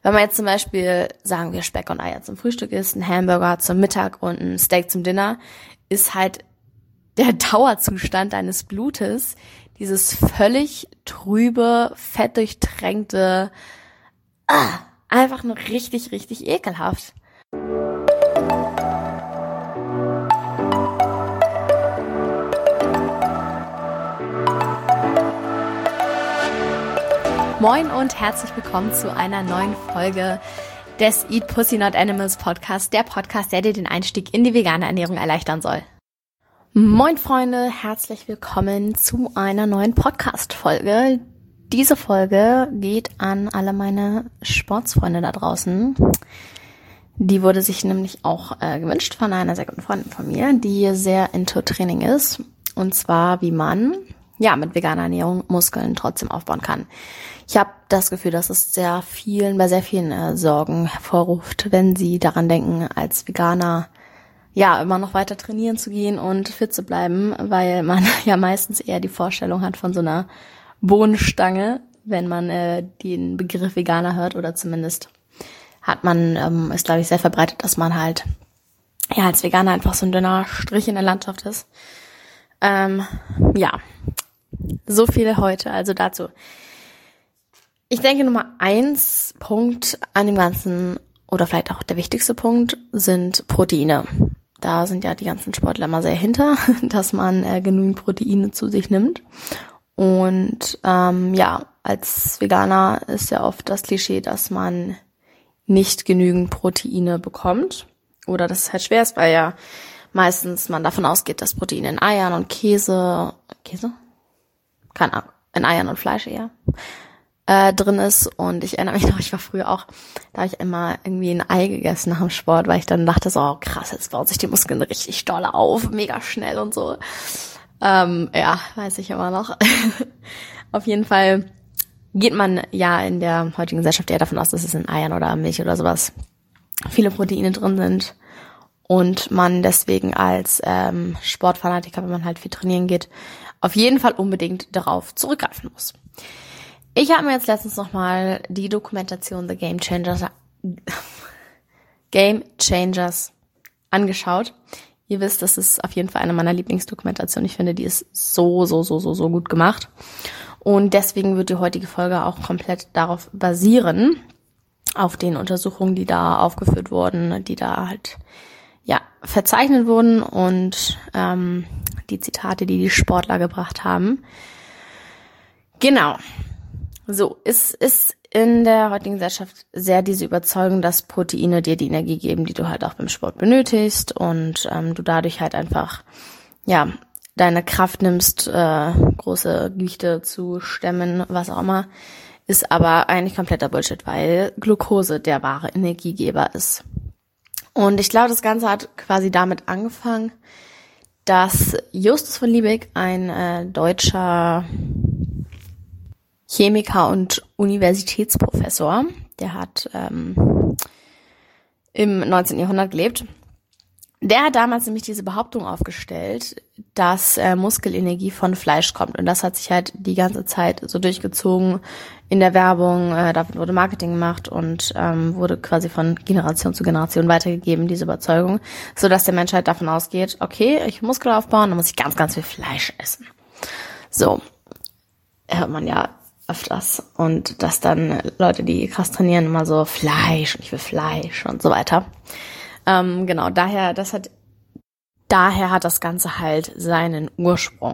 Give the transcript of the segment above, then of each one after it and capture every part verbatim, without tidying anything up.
Wenn man jetzt zum Beispiel, sagen wir, Speck und Eier zum Frühstück isst, ein Hamburger zum Mittag und ein Steak zum Dinner, ist halt der Dauerzustand deines Blutes dieses völlig trübe, fettdurchtränkte, ah, einfach nur richtig, richtig ekelhaft. Moin und herzlich willkommen zu einer neuen Folge des Eat Pussy Not Animals Podcast, der Podcast, der dir den Einstieg in die vegane Ernährung erleichtern soll. Moin Freunde, herzlich willkommen zu einer neuen Podcast-Folge. Diese Folge geht an alle meine Sportsfreunde da draußen. Die wurde sich nämlich auch äh, gewünscht von einer sehr guten Freundin von mir, die sehr into Training ist. Und zwar, wie man ja mit veganer Ernährung Muskeln trotzdem aufbauen kann. Ich habe das Gefühl, dass es sehr vielen, bei sehr vielen äh, Sorgen hervorruft, wenn sie daran denken, als Veganer ja immer noch weiter trainieren zu gehen und fit zu bleiben, weil man ja meistens eher die Vorstellung hat von so einer Bohnenstange, wenn man äh, den Begriff Veganer hört, oder zumindest hat man, ähm, ist glaube ich sehr verbreitet, dass man halt ja als Veganer einfach so ein dünner Strich in der Landschaft ist. Ähm, ja, so viel heute, also dazu. Ich denke, Nummer eins Punkt an dem Ganzen, oder vielleicht auch der wichtigste Punkt, sind Proteine. Da sind ja die ganzen Sportler immer sehr hinter, dass man äh, genügend Proteine zu sich nimmt. Und ähm, ja, als Veganer ist ja oft das Klischee, dass man nicht genügend Proteine bekommt. Oder dass es halt schwer ist, weil ja meistens man davon ausgeht, dass Proteine in Eiern und Käse, Käse? Keine Ahnung, in Eiern und Fleisch eher, äh, drin ist. Und ich erinnere mich noch, ich war früher auch, da habe ich immer irgendwie ein Ei gegessen nach dem Sport, weil ich dann dachte so, oh krass, jetzt bauen sich die Muskeln richtig doll auf, mega schnell und so. Ähm, ja, weiß ich immer noch. Auf jeden Fall geht man ja in der heutigen Gesellschaft eher davon aus, dass es in Eiern oder Milch oder sowas viele Proteine drin sind. Und man deswegen als ähm, Sportfanatiker, wenn man halt viel trainieren geht, auf jeden Fall unbedingt darauf zurückgreifen muss. Ich habe mir jetzt letztens nochmal die Dokumentation The Game Changers, Game Changers angeschaut. Ihr wisst, das ist auf jeden Fall eine meiner Lieblingsdokumentationen. Ich finde, die ist so, so, so, so, so gut gemacht. Und deswegen wird die heutige Folge auch komplett darauf basieren, auf den Untersuchungen, die da aufgeführt wurden, die da halt ja verzeichnet wurden und ähm, die Zitate, die die Sportler gebracht haben. Genau. So, es ist in der heutigen Gesellschaft sehr diese Überzeugung, dass Proteine dir die Energie geben, die du halt auch beim Sport benötigst und ähm, du dadurch halt einfach ja deine Kraft nimmst, äh, große Gewichte zu stemmen, was auch immer, ist aber eigentlich kompletter Bullshit, weil Glucose der wahre Energiegeber ist. Und ich glaube, das Ganze hat quasi damit angefangen, dass Justus von Liebig, ein äh, deutscher Chemiker und Universitätsprofessor, der hat ähm, im neunzehnten Jahrhundert gelebt, der hat damals nämlich diese Behauptung aufgestellt, dass äh, Muskelenergie von Fleisch kommt. Und das hat sich halt die ganze Zeit so durchgezogen in der Werbung. Äh, da wurde Marketing gemacht und ähm, wurde quasi von Generation zu Generation weitergegeben, diese Überzeugung, sodass der Mensch halt davon ausgeht, okay, ich will Muskeln aufbauen, dann muss ich ganz, ganz viel Fleisch essen. So, hört man ja öfters. Und dass dann Leute, die krass trainieren, immer so Fleisch, ich will Fleisch und so weiter. Ähm, genau, daher, das hat, daher hat das Ganze halt seinen Ursprung.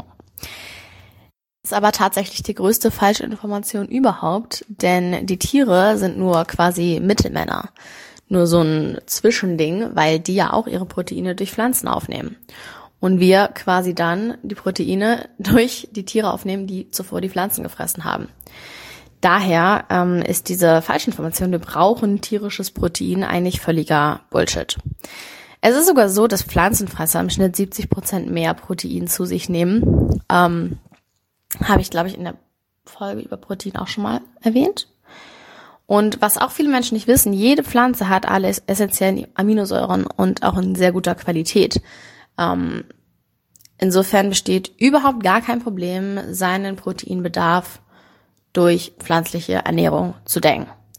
Ist aber tatsächlich die größte Falschinformation überhaupt, denn die Tiere sind nur quasi Mittelmänner. Nur so ein Zwischending, weil die ja auch ihre Proteine durch Pflanzen aufnehmen. Und wir quasi dann die Proteine durch die Tiere aufnehmen, die zuvor die Pflanzen gefressen haben. Daher ähm, ist diese Falschinformation, wir brauchen tierisches Protein, eigentlich völliger Bullshit. Es ist sogar so, dass Pflanzenfresser im Schnitt siebzig Prozent mehr Protein zu sich nehmen. Ähm, habe ich, glaube ich, in der Folge über Protein auch schon mal erwähnt. Und was auch viele Menschen nicht wissen, jede Pflanze hat alle essentiellen Aminosäuren und auch in sehr guter Qualität. Ähm, insofern besteht überhaupt gar kein Problem, seinen Proteinbedarf durch pflanzliche Ernährung zu decken.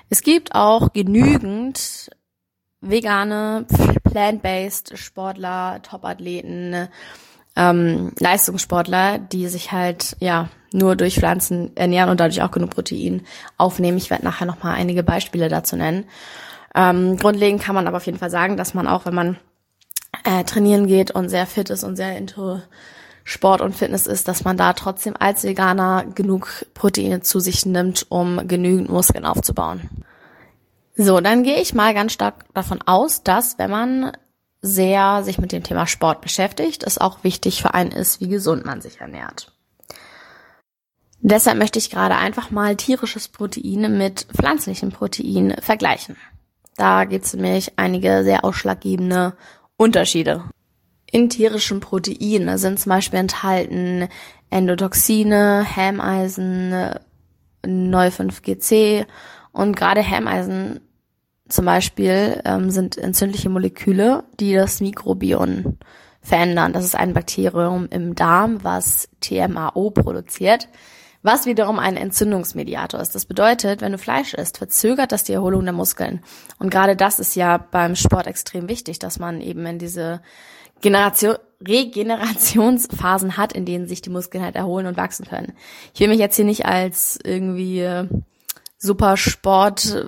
Es gibt auch genügend vegane, plant-based Sportler, Topathleten, ähm, Leistungssportler, die sich halt ja nur durch Pflanzen ernähren und dadurch auch genug Protein aufnehmen. Ich werde nachher nochmal einige Beispiele dazu nennen. Ähm, grundlegend kann man aber auf jeden Fall sagen, dass man auch, wenn man äh, trainieren geht und sehr fit ist und sehr into Sport und Fitness ist, dass man da trotzdem als Veganer genug Proteine zu sich nimmt, um genügend Muskeln aufzubauen. So, dann gehe ich mal ganz stark davon aus, dass wenn man sehr sich mit dem Thema Sport beschäftigt, es auch wichtig für einen ist, wie gesund man sich ernährt. Deshalb möchte ich gerade einfach mal tierisches Protein mit pflanzlichem Protein vergleichen. Da gibt es nämlich einige sehr ausschlaggebende Unterschiede. In tierischem Protein sind zum Beispiel enthalten Endotoxine, Helmeisen, Neu fünf G C und gerade Helmeisen zum Beispiel ähm, sind entzündliche Moleküle, die das Mikrobiom verändern. Das ist ein Bakterium im Darm, was T M A O produziert, was wiederum ein Entzündungsmediator ist. Das bedeutet, wenn du Fleisch isst, verzögert das die Erholung der Muskeln. Und gerade das ist ja beim Sport extrem wichtig, dass man eben in diese Generation, Regenerationsphasen hat, in denen sich die Muskeln halt erholen und wachsen können. Ich will mich jetzt hier nicht als irgendwie super Sport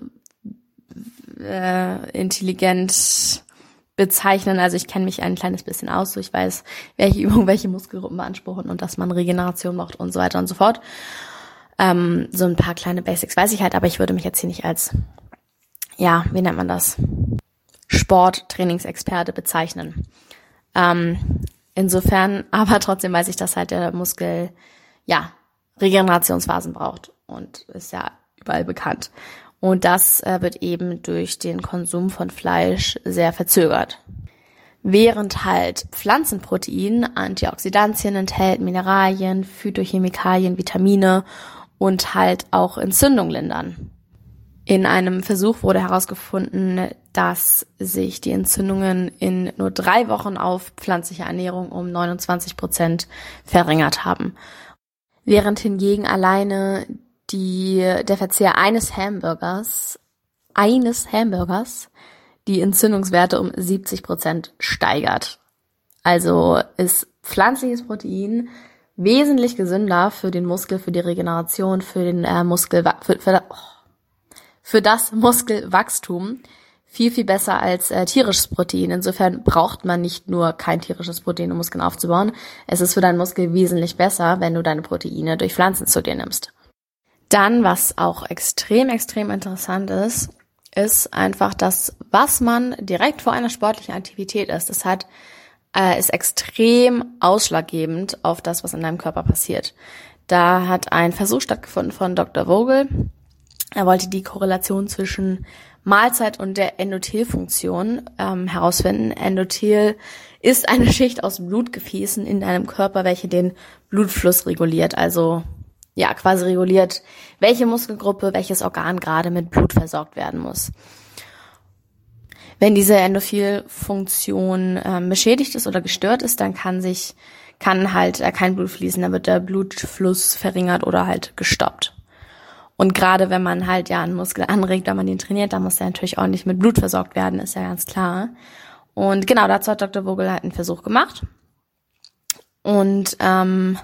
äh, intelligent bezeichnen. Also ich kenne mich ein kleines bisschen aus, so ich weiß, welche Übungen welche Muskelgruppen beanspruchen und dass man Regeneration macht und so weiter und so fort. Ähm, so ein paar kleine Basics weiß ich halt, aber ich würde mich jetzt hier nicht als, ja, wie nennt man das, Sport-Trainingsexperte bezeichnen. Ähm, insofern, aber trotzdem weiß ich, dass halt der Muskel, ja, Regenerationsphasen braucht und ist ja überall bekannt. Und das äh, wird eben durch den Konsum von Fleisch sehr verzögert. Während halt Pflanzenprotein Antioxidantien enthält, Mineralien, Phytochemikalien, Vitamine und halt auch Entzündung lindern. In einem Versuch wurde herausgefunden, dass sich die Entzündungen in nur drei Wochen auf pflanzliche Ernährung um neunundzwanzig Prozent verringert haben. Während hingegen alleine die, der Verzehr eines Hamburgers, eines Hamburgers, die Entzündungswerte um siebzig Prozent steigert. Also ist pflanzliches Protein wesentlich gesünder für den Muskel, für die Regeneration, für den äh, Muskel, für, für, oh, für das Muskelwachstum viel, viel besser als äh, tierisches Protein. Insofern braucht man nicht nur kein tierisches Protein, um Muskeln aufzubauen. Es ist für deinen Muskel wesentlich besser, wenn du deine Proteine durch Pflanzen zu dir nimmst. Dann, was auch extrem, extrem interessant ist, ist einfach das, was man direkt vor einer sportlichen Aktivität isst. Das hat, äh, ist extrem ausschlaggebend auf das, was in deinem Körper passiert. Da hat ein Versuch stattgefunden von Doktor Vogel. Er wollte die Korrelation zwischen Mahlzeit und der Endothelfunktion ähm, herausfinden. Endothel ist eine Schicht aus Blutgefäßen in deinem Körper, welche den Blutfluss reguliert. Also ja, quasi reguliert, welche Muskelgruppe, welches Organ gerade mit Blut versorgt werden muss. Wenn diese Endothelfunktion ähm, beschädigt ist oder gestört ist, dann kann sich kann halt äh, kein Blut fließen, dann wird der Blutfluss verringert oder halt gestoppt. Und gerade wenn man halt ja einen Muskel anregt, wenn man den trainiert, dann muss der natürlich ordentlich mit Blut versorgt werden, ist ja ganz klar. Und genau, dazu hat Doktor Vogel halt einen Versuch gemacht. Und ähm,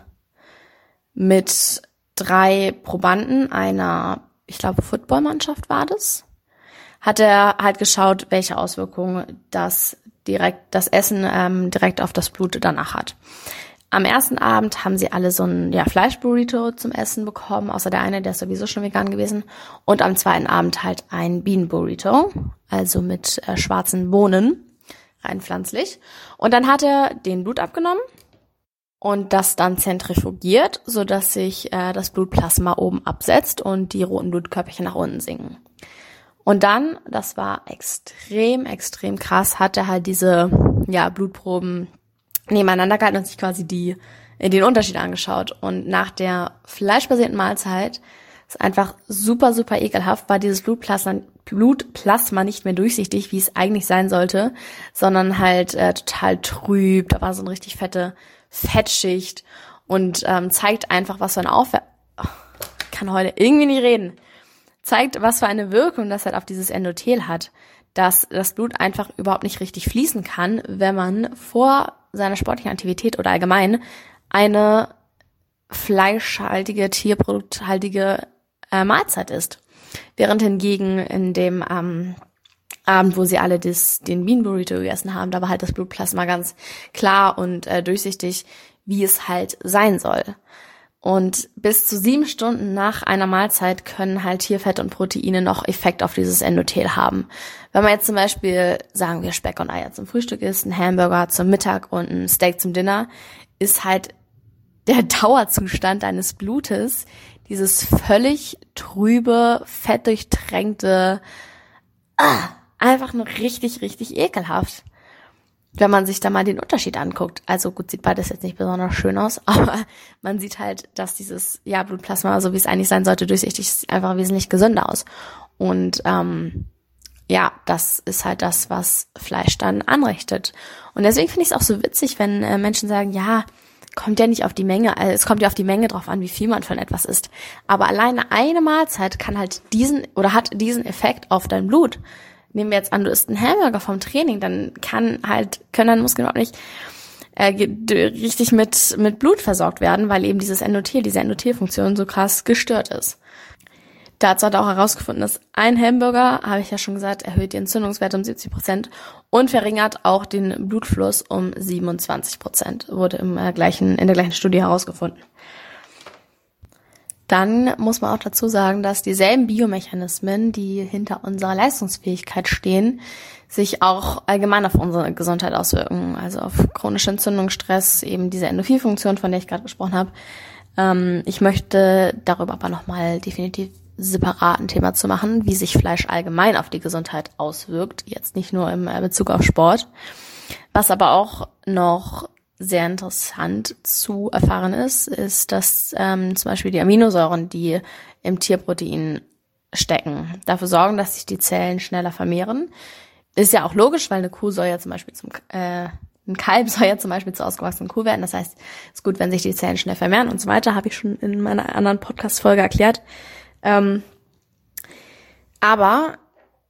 mit drei Probanden einer, ich glaube, Footballmannschaft war das, hat er halt geschaut, welche Auswirkungen das direkt, das Essen ähm, direkt auf das Blut danach hat. Am ersten Abend haben sie alle so ein ja, Fleischburrito zum Essen bekommen, außer der eine, der ist sowieso schon vegan gewesen. Und am zweiten Abend halt ein Bienenburrito, also mit äh, schwarzen Bohnen, rein pflanzlich. Und dann hat er den Blut abgenommen und das dann zentrifugiert, sodass sich äh, das Blutplasma oben absetzt und die roten Blutkörperchen nach unten sinken. Und dann, das war extrem, extrem krass, hat er halt diese ja Blutproben nebeneinander gehalten und sich quasi die den Unterschied angeschaut. Und nach der fleischbasierten Mahlzeit, ist einfach super, super ekelhaft, war dieses Blutplasma, Blutplasma nicht mehr durchsichtig, wie es eigentlich sein sollte, sondern halt äh, total trüb. Da war so eine richtig fette Fettschicht und ähm, zeigt einfach, was für eine Aufwärts... Oh, ich kann heute irgendwie nicht reden. zeigt, was für eine Wirkung das halt auf dieses Endothel hat, dass das Blut einfach überhaupt nicht richtig fließen kann, wenn man vor seiner sportlichen Aktivität oder allgemein eine fleischhaltige, tierprodukthaltige äh, Mahlzeit isst. Während hingegen in dem ähm, Abend, wo sie alle das, den Bean-Burrito gegessen haben, da war halt das Blutplasma ganz klar und äh, durchsichtig, wie es halt sein soll. Und bis zu sieben Stunden nach einer Mahlzeit können halt Tierfett und Proteine noch Effekt auf dieses Endothel haben. Wenn man jetzt zum Beispiel, sagen wir, Speck und Eier zum Frühstück isst, ein Hamburger zum Mittag und ein Steak zum Dinner, ist halt der Dauerzustand deines Blutes dieses völlig trübe, fettdurchtränkte, ah, einfach nur richtig, richtig ekelhaft. Wenn man sich da mal den Unterschied anguckt. Also gut, sieht beides jetzt nicht besonders schön aus, aber man sieht halt, dass dieses ja Blutplasma, so wie es eigentlich sein sollte, durchsichtig ist, einfach wesentlich gesünder aus. Und ähm, ja, das ist halt das, was Fleisch dann anrichtet. Und deswegen finde ich es auch so witzig, wenn äh, Menschen sagen, ja, kommt ja nicht auf die Menge, also es kommt ja auf die Menge drauf an, wie viel man von etwas isst. Aber alleine eine Mahlzeit kann halt diesen oder hat diesen Effekt auf dein Blut. Nehmen wir jetzt an, du isst einen Hamburger vom Training, dann kann halt, können deine Muskeln auch nicht äh, richtig mit mit Blut versorgt werden, weil eben dieses Endothel, diese Endothelfunktion so krass gestört ist. Dazu hat er auch herausgefunden, dass ein Hamburger, habe ich ja schon gesagt, erhöht die Entzündungswerte um siebzig Prozent und verringert auch den Blutfluss um siebenundzwanzig Prozent. Wurde im äh, gleichen, in der gleichen Studie herausgefunden. Dann muss man auch dazu sagen, dass dieselben Biomechanismen, die hinter unserer Leistungsfähigkeit stehen, sich auch allgemein auf unsere Gesundheit auswirken. Also auf chronische Entzündung, Stress, eben diese Endorphinfunktion, von der ich gerade gesprochen habe. Ähm, ich möchte darüber aber nochmal definitiv separat ein Thema zu machen, wie sich Fleisch allgemein auf die Gesundheit auswirkt. Jetzt nicht nur im Bezug auf Sport. Was aber auch noch sehr interessant zu erfahren ist, ist, dass ähm, zum Beispiel die Aminosäuren, die im Tierprotein stecken, dafür sorgen, dass sich die Zellen schneller vermehren. Ist ja auch logisch, weil eine Kuh soll ja zum Beispiel zum äh, ein Kalb soll ja zum Beispiel zur ausgewachsenen Kuh werden. Das heißt, es ist gut, wenn sich die Zellen schnell vermehren und so weiter. Habe ich schon in meiner anderen Podcast-Folge erklärt. Ähm, aber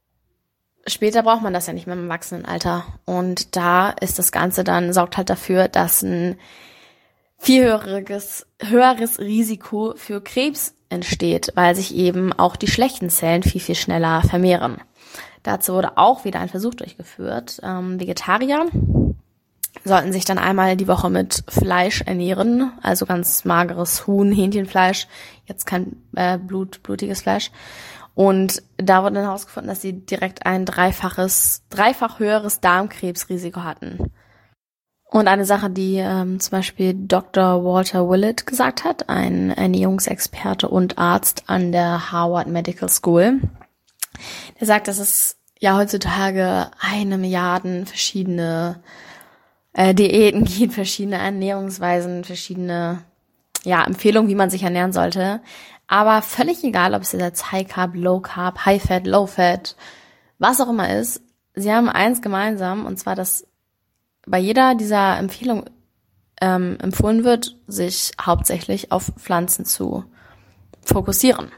später braucht man das ja nicht mehr im Erwachsenenalter. Und da ist das Ganze dann, sorgt halt dafür, dass ein viel höheres, höheres Risiko für Krebs entsteht, weil sich eben auch die schlechten Zellen viel, viel schneller vermehren. Dazu wurde auch wieder ein Versuch durchgeführt. Ähm, Vegetarier sollten sich dann einmal die Woche mit Fleisch ernähren, also ganz mageres Huhn, Hähnchenfleisch, jetzt kein äh, Blut, blutiges Fleisch. Und da wurde dann herausgefunden, dass sie direkt ein dreifaches, dreifach höheres Darmkrebsrisiko hatten. Und eine Sache, die ähm, zum Beispiel Doktor Walter Willett gesagt hat, ein Ernährungsexperte und Arzt an der Harvard Medical School, der sagt, dass es ja heutzutage eine Milliarde verschiedene äh, Diäten gibt, verschiedene Ernährungsweisen, verschiedene ja Empfehlungen, wie man sich ernähren sollte. Aber völlig egal, ob es jetzt High Carb, Low Carb, High Fat, Low Fat, was auch immer ist, sie haben eins gemeinsam, und zwar, dass bei jeder dieser Empfehlungen ähm, empfohlen wird, sich hauptsächlich auf Pflanzen zu fokussieren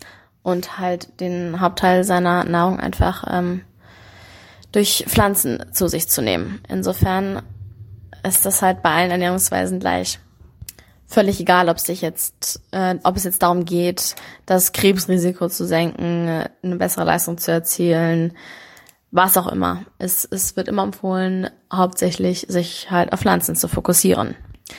und halt den Hauptteil seiner Nahrung einfach ähm, durch Pflanzen zu sich zu nehmen. Insofern ist das halt bei allen Ernährungsweisen gleich. Völlig egal, ob es sich jetzt, äh, ob es jetzt darum geht, das Krebsrisiko zu senken, eine bessere Leistung zu erzielen, was auch immer. Es, es wird immer empfohlen, hauptsächlich sich halt auf Pflanzen zu fokussieren.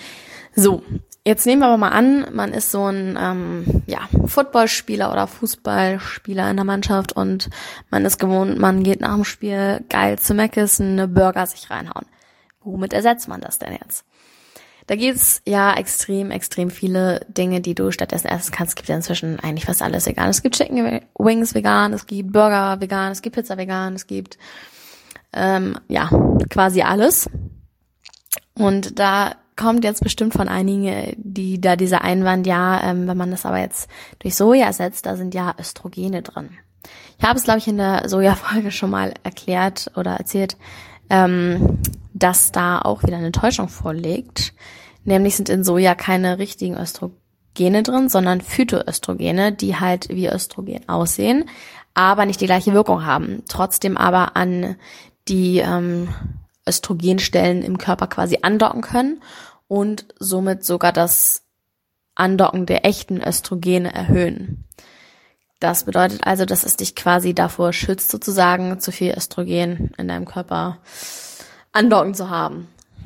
So, jetzt nehmen wir aber mal an, man ist so ein ähm, ja Footballspieler oder Fußballspieler in der Mannschaft und man ist gewohnt, man geht nach dem Spiel geil zu Mc's, eine Burger sich reinhauen. Womit ersetzt man das denn jetzt? Da gibt's ja extrem, extrem viele Dinge, die du stattdessen essen kannst. Es gibt ja inzwischen eigentlich fast alles vegan. Es gibt Chicken Wings vegan, es gibt Burger vegan, es gibt Pizza vegan, es gibt ähm, ja quasi alles. Und da kommt jetzt bestimmt von einigen, die da dieser Einwand, ja, ähm, wenn man das aber jetzt durch Soja ersetzt, da sind ja Östrogene drin. Ich habe es, glaube ich, in der Soja-Folge schon mal erklärt oder erzählt, ähm, dass da auch wieder eine Täuschung vorliegt. Nämlich sind in Soja keine richtigen Östro- Östrogene drin, sondern Phytoöstrogene, die halt wie Östrogen aussehen, aber nicht die gleiche Wirkung haben. Trotzdem aber an die ähm, Östrogenstellen im Körper quasi andocken können und somit sogar das Andocken der echten Östrogene erhöhen. Das bedeutet also, dass es dich quasi davor schützt, sozusagen zu viel Östrogen in deinem Körper andocken zu haben.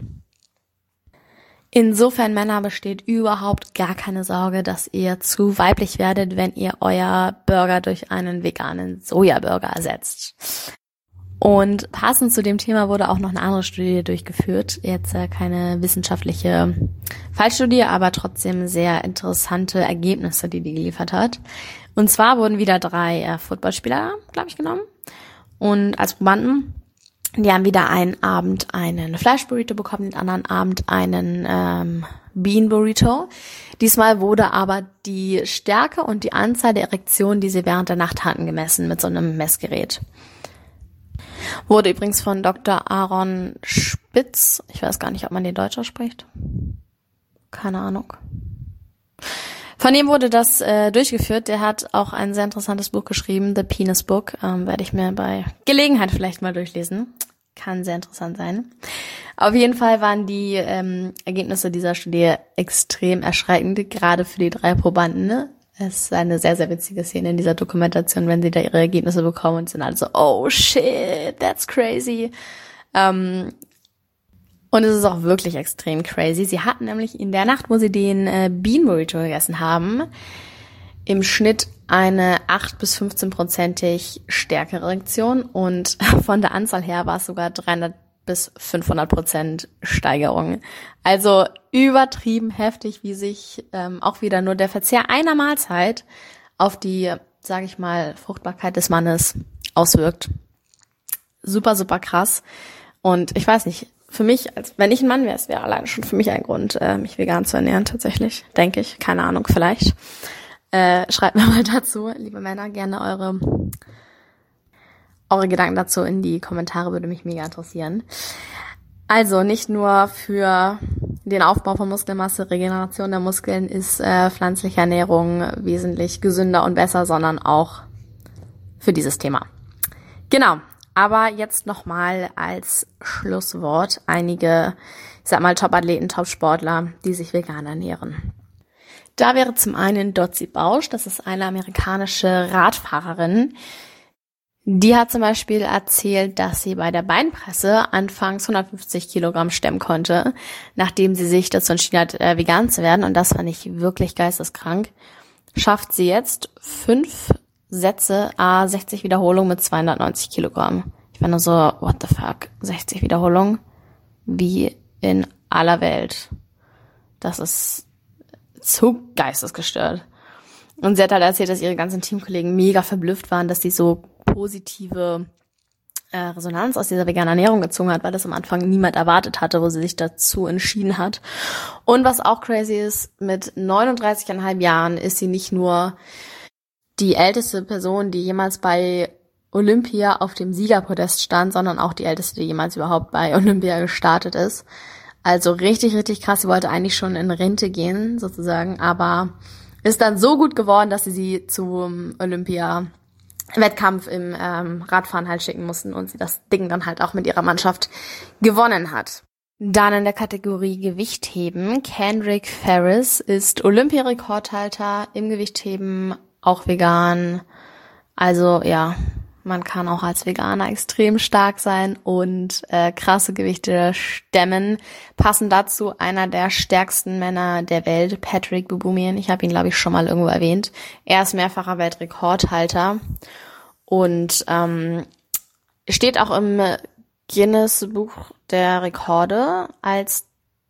Insofern, Männer, besteht überhaupt gar keine Sorge, dass ihr zu weiblich werdet, wenn ihr euer Burger durch einen veganen Sojaburger ersetzt. Und passend zu dem Thema wurde auch noch eine andere Studie durchgeführt. Jetzt äh, keine wissenschaftliche Fallstudie, aber trotzdem sehr interessante Ergebnisse, die die geliefert hat. Und zwar wurden wieder drei äh, Footballspieler, glaube ich, genommen. Und als Probanden, die haben wieder einen Abend einen Fleischburrito bekommen, den anderen Abend einen ähm, Bean Burrito. Diesmal wurde aber die Stärke und die Anzahl der Erektionen, die sie während der Nacht hatten, gemessen mit so einem Messgerät. Wurde übrigens von Doktor Aaron Spitz, ich weiß gar nicht, ob man den Deutsch ausspricht, keine Ahnung. Von ihm wurde das äh, durchgeführt. Der hat auch ein sehr interessantes Buch geschrieben, The Penis Book. Ähm, werde ich mir bei Gelegenheit vielleicht mal durchlesen. Kann sehr interessant sein. Auf jeden Fall waren die ähm, Ergebnisse dieser Studie extrem erschreckend, gerade für die drei Probanden. Ne? Es ist eine sehr, sehr witzige Szene in dieser Dokumentation, wenn sie da ihre Ergebnisse bekommen und sind alle so, oh shit, that's crazy. Ähm, Und es ist auch wirklich extrem crazy. Sie hatten nämlich in der Nacht, wo sie den äh, Bean Burrito gegessen haben, im Schnitt eine acht bis fünfzehn-prozentig stärkere Erektion und von der Anzahl her war es sogar dreihundert bis fünfhundert Prozent Steigerung. Also übertrieben heftig, wie sich ähm, auch wieder nur der Verzehr einer Mahlzeit auf die, sage ich mal, Fruchtbarkeit des Mannes auswirkt. Super, super krass. Und ich weiß nicht, für mich, als wenn ich ein Mann wäre, es wäre alleine schon für mich ein Grund, äh, mich vegan zu ernähren, tatsächlich, denke ich. Keine Ahnung, vielleicht. Äh, schreibt mir mal dazu, liebe Männer, gerne eure eure Gedanken dazu in die Kommentare, würde mich mega interessieren. Also nicht nur für den Aufbau von Muskelmasse, Regeneration der Muskeln ist äh, pflanzliche Ernährung wesentlich gesünder und besser, sondern auch für dieses Thema. Genau. Aber jetzt nochmal als Schlusswort einige, ich sag mal, Top-Athleten, Top-Sportler, die sich vegan ernähren. Da wäre zum einen Dotsie Bausch, das ist eine amerikanische Radfahrerin. Die hat zum Beispiel erzählt, dass sie bei der Beinpresse anfangs hundertfünfzig Kilogramm stemmen konnte, nachdem sie sich dazu entschieden hat, äh, vegan zu werden. Und das fand ich wirklich geisteskrank. Schafft sie jetzt fünf Sätze, a sechzig Wiederholungen mit zweihundertneunzig Kilogramm. Ich war nur so, what the fuck, sechzig Wiederholungen? Wie in aller Welt. Das ist zu geistesgestört. Und sie hat halt erzählt, dass ihre ganzen Teamkollegen mega verblüfft waren, dass sie so positive äh, Resonanz aus dieser veganen Ernährung gezogen hat, weil das am Anfang niemand erwartet hatte, wo sie sich dazu entschieden hat. Und was auch crazy ist, mit neununddreißig Komma fünf Jahren ist sie nicht nur die älteste Person, die jemals bei Olympia auf dem Siegerpodest stand, sondern auch die älteste, die jemals überhaupt bei Olympia gestartet ist. Also richtig, richtig krass. Sie wollte eigentlich schon in Rente gehen, sozusagen, aber ist dann so gut geworden, dass sie sie zum Olympia-Wettkampf im ähm, Radfahren halt schicken mussten und sie das Ding dann halt auch mit ihrer Mannschaft gewonnen hat. Dann in der Kategorie Gewichtheben. Kendrick Ferris ist Olympiarekordhalter im Gewichtheben, auch vegan. Also ja, man kann auch als Veganer extrem stark sein und äh, krasse Gewichte stemmen. Passend dazu einer der stärksten Männer der Welt, Patrick Baboumian. Ich habe ihn, glaube ich, schon mal irgendwo erwähnt. Er ist mehrfacher Weltrekordhalter und ähm, steht auch im Guinness Buch der Rekorde als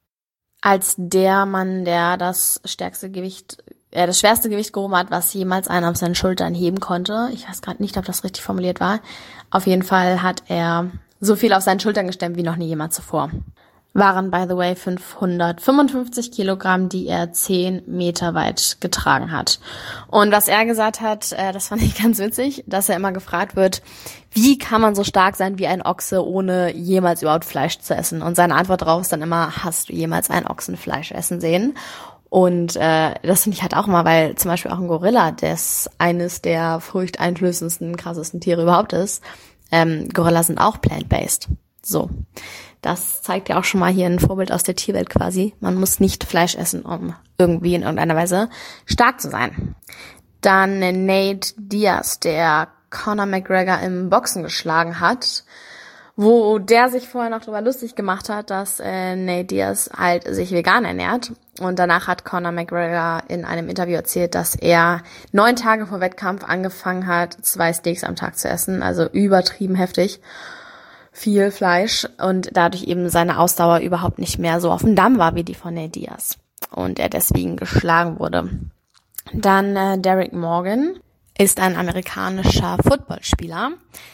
als der Mann, der das stärkste Gewicht er das schwerste Gewicht gehoben hat, was jemals einer auf seinen Schultern heben konnte. Ich weiß gerade nicht, ob das richtig formuliert war. Auf jeden Fall hat er so viel auf seinen Schultern gestemmt wie noch nie jemand zuvor. Waren, by the way, fünfhundertfünfundfünfzig Kilogramm, die er zehn Meter weit getragen hat. Und was er gesagt hat, äh, das fand ich ganz witzig, dass er immer gefragt wird, wie kann man so stark sein wie ein Ochse, ohne jemals überhaupt Fleisch zu essen? Und seine Antwort darauf ist dann immer, hast du jemals einen Ochsen Fleisch essen sehen? Und äh, das finde ich halt auch immer, weil zum Beispiel auch ein Gorilla, das eines der furchteinflößendsten, krassesten Tiere überhaupt ist, ähm, Gorillas sind auch plant-based. So, das zeigt ja auch schon mal hier ein Vorbild aus der Tierwelt quasi. Man muss nicht Fleisch essen, um irgendwie in irgendeiner Weise stark zu sein. Dann Nate Diaz, der Conor McGregor im Boxen geschlagen hat, wo der sich vorher noch drüber lustig gemacht hat, dass äh, Nate Diaz halt sich vegan ernährt. Und danach hat Conor McGregor in einem Interview erzählt, dass er neun Tage vor Wettkampf angefangen hat, zwei Steaks am Tag zu essen, also übertrieben heftig, viel Fleisch und dadurch eben seine Ausdauer überhaupt nicht mehr so auf dem Damm war wie die von Nate Diaz und er deswegen geschlagen wurde. Dann äh, Derek Morgan ist ein amerikanischer Footballspieler.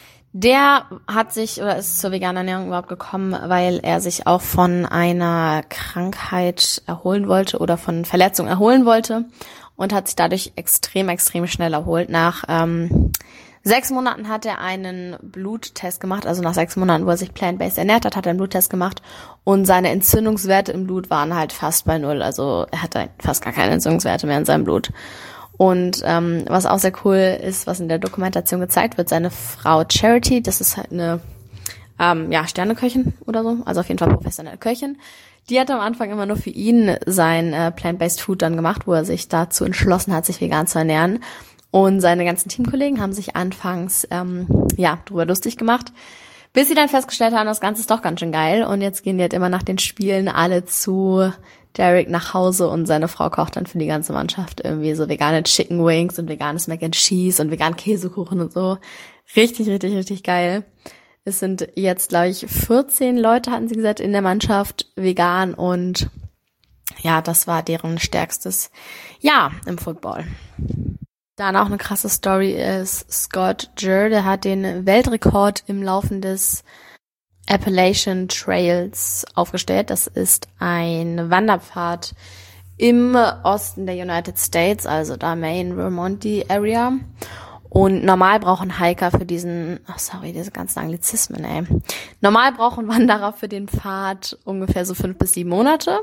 Der hat sich oder ist zur veganen Ernährung überhaupt gekommen, weil er sich auch von einer Krankheit erholen wollte oder von Verletzung erholen wollte und hat sich dadurch extrem, extrem schnell erholt. Nach ähm, sechs Monaten hat er einen Bluttest gemacht, also nach sechs Monaten, wo er sich plant-based ernährt hat, hat er einen Bluttest gemacht und seine Entzündungswerte im Blut waren halt fast bei null. Also er hatte fast gar keine Entzündungswerte mehr in seinem Blut. Und ähm, was auch sehr cool ist, was in der Dokumentation gezeigt wird, seine Frau Charity, das ist halt eine ähm, ja Sterneköchin oder so, also auf jeden Fall professionelle Köchin, die hat am Anfang immer nur für ihn sein äh, Plant-Based Food dann gemacht, wo er sich dazu entschlossen hat, sich vegan zu ernähren. Und seine ganzen Teamkollegen haben sich anfangs ähm, ja drüber lustig gemacht, bis sie dann festgestellt haben, das Ganze ist doch ganz schön geil. Und jetzt gehen die halt immer nach den Spielen alle zu Derek nach Hause und seine Frau kocht dann für die ganze Mannschaft irgendwie so vegane Chicken Wings und veganes Mac and Cheese und veganen Käsekuchen und so. Richtig, richtig, richtig geil. Es sind jetzt, glaube ich, vierzehn Leute, hatten sie gesagt, in der Mannschaft vegan und ja, das war deren stärkstes Jahr im Football. Dann auch eine krasse Story ist Scott Jur, der hat den Weltrekord im Laufen des Appalachian Trails aufgestellt. Das ist ein Wanderpfad im Osten der United States, also da Maine, Vermont, die Area. Und normal brauchen Hiker für diesen, oh sorry, diese ganzen Anglizismen, ey. Normal brauchen Wanderer für den Pfad ungefähr so fünf bis sieben Monate.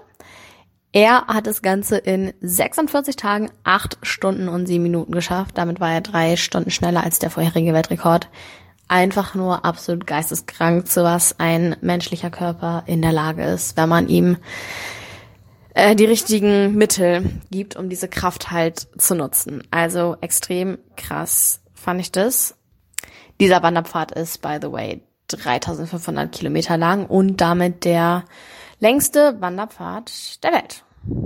Er hat das Ganze in sechsundvierzig Tagen, acht Stunden und sieben Minuten geschafft. Damit war er drei Stunden schneller als der vorherige Weltrekord. Einfach nur absolut geisteskrank, zu was ein menschlicher Körper in der Lage ist, wenn man ihm äh, die richtigen Mittel gibt, um diese Kraft halt zu nutzen. Also extrem krass fand ich das. Dieser Wanderpfad ist, by the way, dreitausendfünfhundert Kilometer lang und damit der längste Wanderpfad der Welt.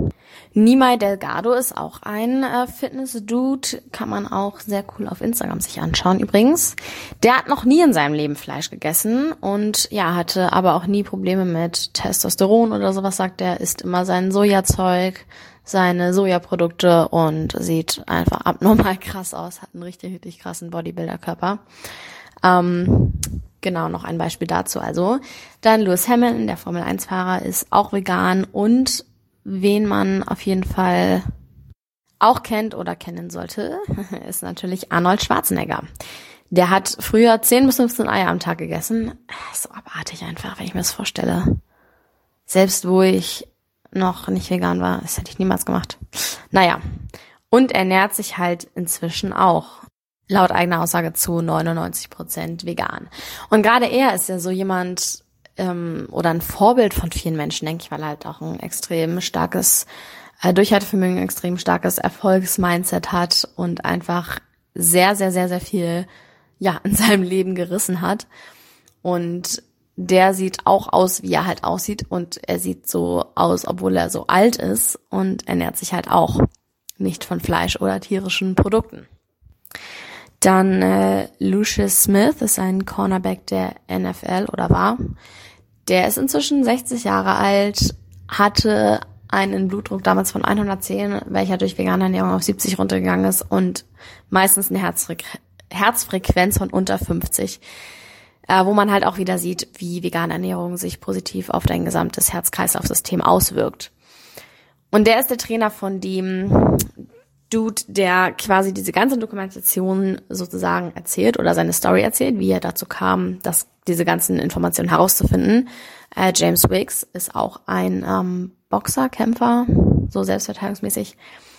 Nimai Delgado ist auch ein äh, Fitness-Dude, kann man auch sehr cool auf Instagram sich anschauen übrigens. Der hat noch nie in seinem Leben Fleisch gegessen und ja, hatte aber auch nie Probleme mit Testosteron oder sowas, sagt er, isst immer sein Sojazeug, seine Sojaprodukte und sieht einfach abnormal krass aus, hat einen richtig, richtig krassen Bodybuilder-Körper. Ähm, genau, noch ein Beispiel dazu also. Dann Lewis Hamilton, der Formel eins Fahrer, ist auch vegan und wen man auf jeden Fall auch kennt oder kennen sollte, ist natürlich Arnold Schwarzenegger. Der hat früher zehn bis fünfzehn Eier am Tag gegessen. So abartig einfach, wenn ich mir das vorstelle. Selbst wo ich noch nicht vegan war, das hätte ich niemals gemacht. Naja, und ernährt sich halt inzwischen auch laut eigener Aussage zu neunundneunzig Prozent vegan. Und gerade er ist ja so jemand, ähm, oder ein Vorbild von vielen Menschen, denke ich, weil er halt auch ein extrem starkes äh, Durchhaltevermögen, ein extrem starkes Erfolgsmindset hat und einfach sehr, sehr, sehr, sehr viel ja in seinem Leben gerissen hat. Und der sieht auch aus, wie er halt aussieht und er sieht so aus, obwohl er so alt ist und ernährt sich halt auch nicht von Fleisch oder tierischen Produkten. Dann äh, Lucius Smith ist ein Cornerback der N F L oder war. Der ist inzwischen sechzig Jahre alt, hatte einen Blutdruck damals von hundertzehn, welcher durch vegane Ernährung auf siebzig runtergegangen ist und meistens eine Herzfrequ- Herzfrequenz von unter fünfzig, äh, wo man halt auch wieder sieht, wie vegane Ernährung sich positiv auf dein gesamtes Herz-Kreislauf-System auswirkt. Und der ist der Trainer von dem Dude, der quasi diese ganze Dokumentation sozusagen erzählt oder seine Story erzählt, wie er dazu kam, dass diese ganzen Informationen herauszufinden. Äh, James Wicks ist auch ein ähm, Boxer, Kämpfer, so selbstverteidigungsmäßig.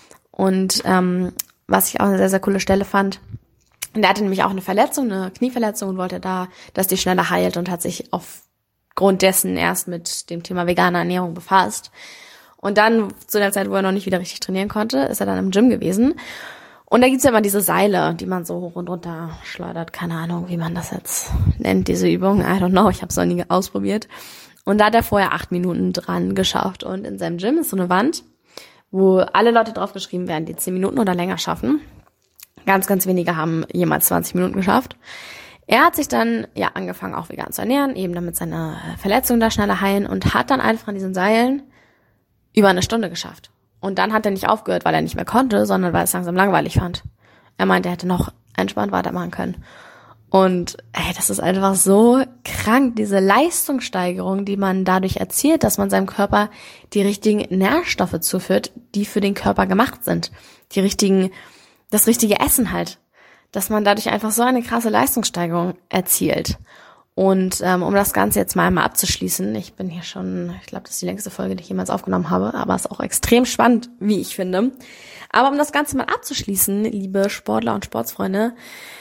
Und ähm, was ich auch eine sehr, sehr coole Stelle fand, der hatte nämlich auch eine Verletzung, eine Knieverletzung und wollte da, dass die schneller heilt und hat sich aufgrund dessen erst mit dem Thema vegane Ernährung befasst. Und dann, zu der Zeit, wo er noch nicht wieder richtig trainieren konnte, ist er dann im Gym gewesen. Und da gibt's ja immer diese Seile, die man so hoch und runter schleudert. Keine Ahnung, wie man das jetzt nennt, diese Übung. I don't know, ich habe es noch nie ausprobiert. Und da hat er vorher acht Minuten dran geschafft. Und in seinem Gym ist so eine Wand, wo alle Leute draufgeschrieben werden, die zehn Minuten oder länger schaffen. Ganz, ganz wenige haben jemals zwanzig Minuten geschafft. Er hat sich dann ja angefangen, auch vegan zu ernähren, eben damit seine Verletzungen da schneller heilen und hat dann einfach an diesen Seilen über eine Stunde geschafft. Und dann hat er nicht aufgehört, weil er nicht mehr konnte, sondern weil er es langsam langweilig fand. Er meinte, er hätte noch entspannt weitermachen können. Und ey, das ist einfach so krank, diese Leistungssteigerung, die man dadurch erzielt, dass man seinem Körper die richtigen Nährstoffe zuführt, die für den Körper gemacht sind. Die richtigen, das richtige Essen halt. Dass man dadurch einfach so eine krasse Leistungssteigerung erzielt. Und ähm, um das Ganze jetzt mal einmal abzuschließen, ich bin hier schon, ich glaube, das ist die längste Folge, die ich jemals aufgenommen habe, aber ist auch extrem spannend, wie ich finde. Aber um das Ganze mal abzuschließen, liebe Sportler und Sportsfreunde,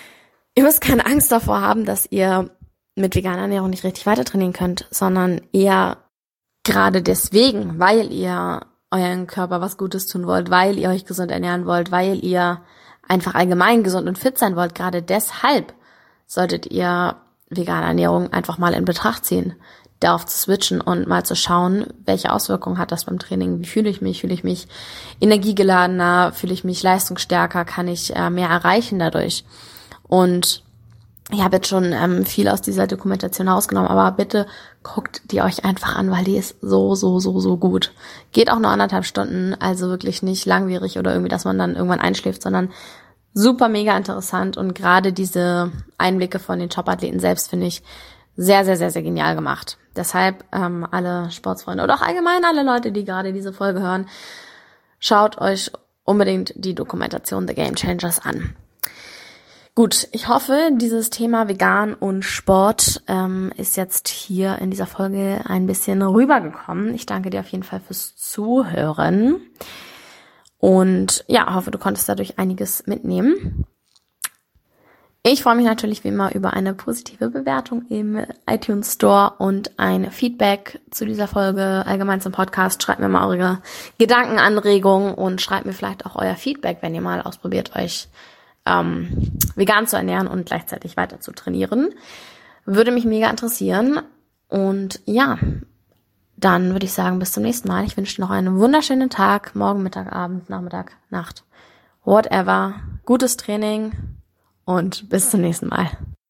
ihr müsst keine Angst davor haben, dass ihr mit veganer Ernährung nicht richtig weiter trainieren könnt, sondern eher gerade deswegen, weil ihr euren Körper was Gutes tun wollt, weil ihr euch gesund ernähren wollt, weil ihr einfach allgemein gesund und fit sein wollt, gerade deshalb solltet ihr vegane Ernährung einfach mal in Betracht ziehen, darauf zu switchen und mal zu schauen, welche Auswirkungen hat das beim Training, wie fühle ich mich, fühle ich mich energiegeladener, fühle ich mich leistungsstärker, kann ich äh, mehr erreichen dadurch. Und ich habe jetzt schon ähm, viel aus dieser Dokumentation rausgenommen, aber bitte guckt die euch einfach an, weil die ist so, so, so, so gut. Geht auch nur anderthalb Stunden, also wirklich nicht langwierig oder irgendwie, dass man dann irgendwann einschläft, sondern super mega interessant und gerade diese Einblicke von den Top-Athleten selbst finde ich sehr, sehr, sehr, sehr genial gemacht. Deshalb ähm, alle Sportsfreunde oder auch allgemein alle Leute, die gerade diese Folge hören, schaut euch unbedingt die Dokumentation The Game Changers an. Gut, ich hoffe, dieses Thema Vegan und Sport ähm, ist jetzt hier in dieser Folge ein bisschen rübergekommen. Ich danke dir auf jeden Fall fürs Zuhören. Und ja, hoffe, du konntest dadurch einiges mitnehmen. Ich freue mich natürlich wie immer über eine positive Bewertung im iTunes Store und ein Feedback zu dieser Folge, allgemein zum Podcast. Schreibt mir mal eure Gedanken, Anregungen und schreibt mir vielleicht auch euer Feedback, wenn ihr mal ausprobiert, euch ähm, vegan zu ernähren und gleichzeitig weiter zu trainieren. Würde mich mega interessieren. Und ja, dann würde ich sagen, bis zum nächsten Mal. Ich wünsche dir noch einen wunderschönen Tag, morgen, Mittag, Abend, Nachmittag, Nacht, whatever. Gutes Training und bis zum nächsten Mal.